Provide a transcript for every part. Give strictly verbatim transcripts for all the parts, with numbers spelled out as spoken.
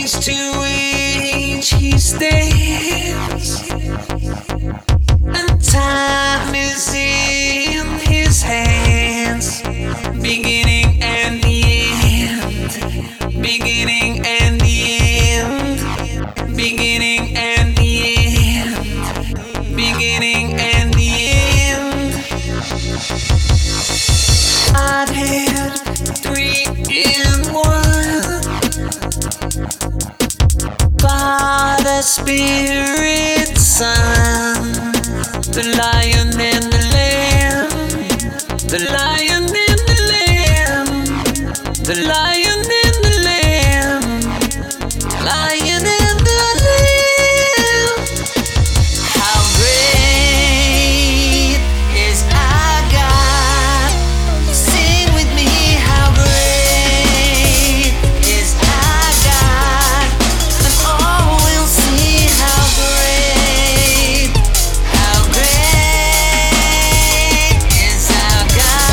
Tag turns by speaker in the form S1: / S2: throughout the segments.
S1: age to age he stands, and time is in his hands. Beginning and the end, beginning and the end, beginning and the end, beginning and the end. I'd had three in one. Father, Spirit, Son, the lion and the lamb, the lion and the lamb, the lion and the lamb, lion and the lamb. How great is our God? Sing with me, how great is our God? And all will see how great, how great is our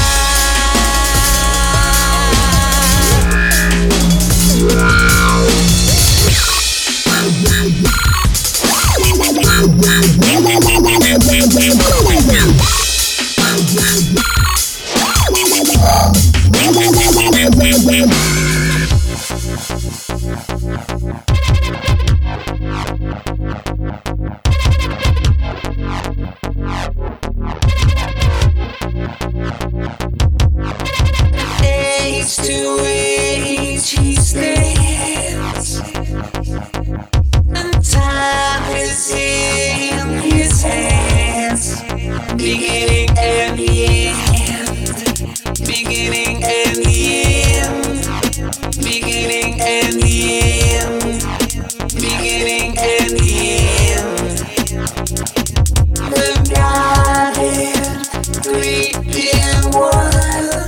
S1: age to age he stands, and time is in his hands. Beginning and the end, beginning and the end, beginning and the end, beginning and the end. The Godhead, three in one.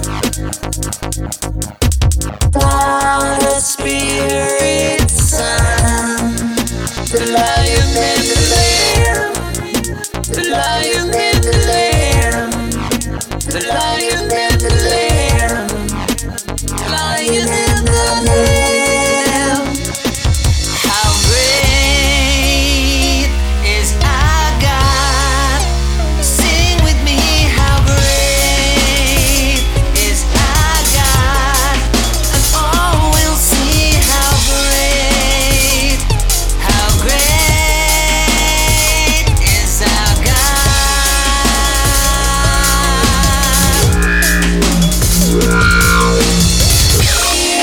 S1: Father, Spirit, Son, the lion and the lamb, the lion and the lamb, the lion and the lamb, lion and the lamb. How great is our God? Sing with me, how great is our God? And all will see how great, how great is our God.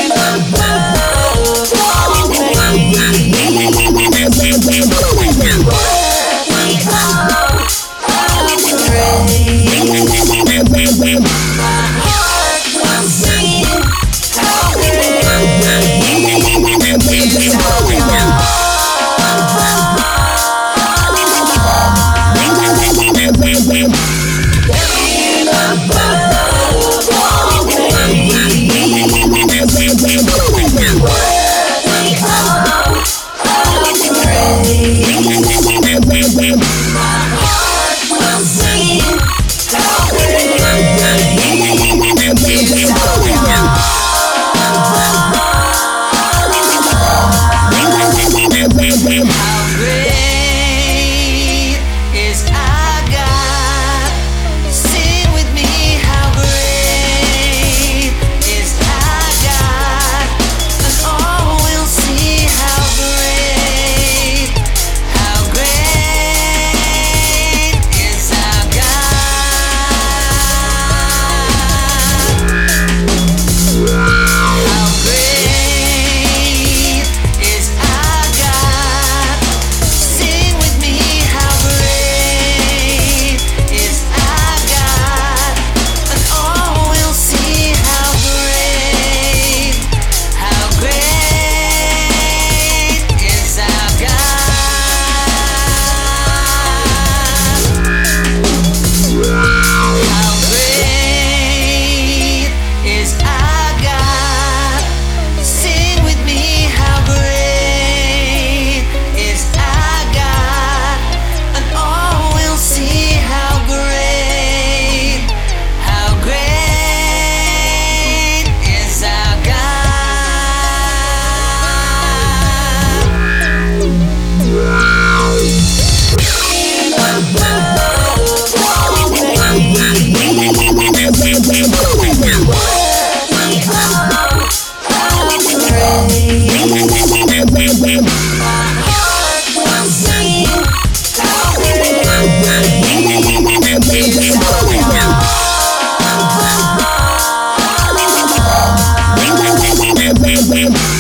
S2: Thank you.